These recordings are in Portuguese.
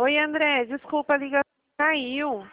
Oi, André, desculpa, a ligação caiu.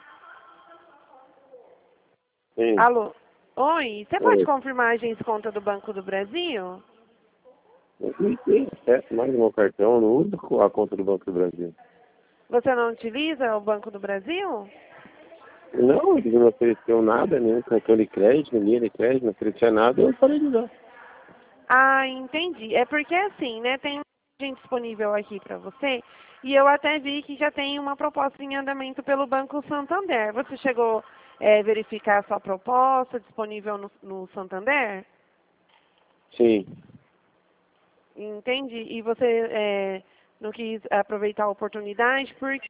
Sim. Alô? Oi, você pode Oi. confirmar a agência conta do Banco do Brasil? Eu não tenho acesso mais no meu cartão, eu não uso a conta do Banco do Brasil. Você não utiliza o Banco do Brasil? Não, eles não ofereceram nada, nenhum cartão de crédito, linha de crédito, não oferecia nada, eu parei de usar. Ah, entendi. É porque assim, né, tem gente disponível aqui para você e eu até vi que já tem uma proposta em andamento pelo Banco Santander. Você chegou a verificar a sua proposta disponível no Santander? Sim. Entendi. E você não quis aproveitar a oportunidade porque...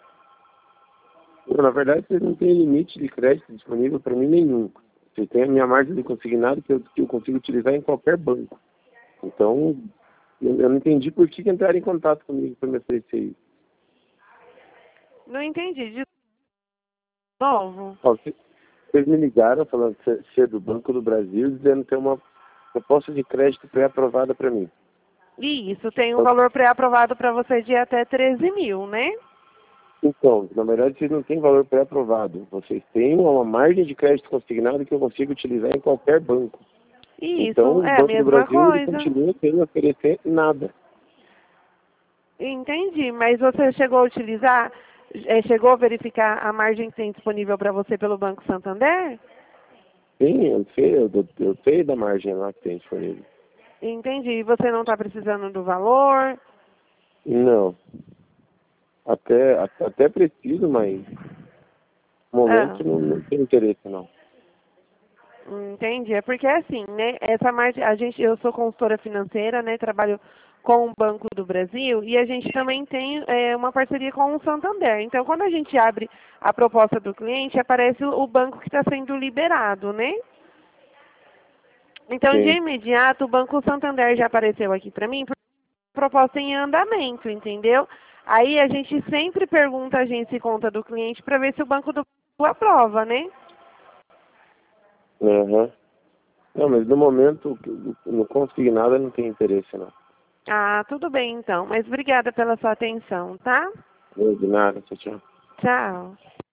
Na verdade, vocês não têm limite de crédito disponível para mim nenhum. Vocês têm a minha margem de consignado que eu consigo utilizar em qualquer banco. Então, eu não entendi por que entraram em contato comigo para me oferecer isso. Não entendi. De novo? Ó, vocês me ligaram falando ser do Banco do Brasil, dizendo que tem uma proposta de crédito pré-aprovada para mim. Isso, tem um valor pré-aprovado para você de até 13 mil, né? Então, na verdade, vocês não têm valor pré-aprovado. Vocês têm uma margem de crédito consignado que eu consigo utilizar em qualquer banco. Então, Isso, o é a Banco do mesma Brasil ele coisa. continua sem oferecer nada. Entendi, mas você chegou a utilizar, chegou a verificar a margem que tem disponível para você pelo Banco Santander? Sim, eu sei da margem lá que tem disponível. Entendi. E você não está precisando do valor? Não. Até preciso, mas no Ah, momento não tem interesse, não. entendi. É porque é assim, né? Essa margem, eu sou consultora financeira, né? Trabalho com o Banco do Brasil e a gente também tem uma parceria com o Santander. Então, quando a gente abre a proposta do cliente, aparece o banco que está sendo liberado, né? Então, de Sim. imediato, o Banco Santander já apareceu aqui para mim, por proposta em andamento, entendeu? Aí a gente sempre pergunta a agência e conta do cliente para ver se o Banco do Brasil aprova, né? Aham. Não, mas no momento, no consignado não tem interesse, não. Ah, tudo bem então. Mas obrigada pela sua atenção, tá? De nada, tchau, tchau. Tchau.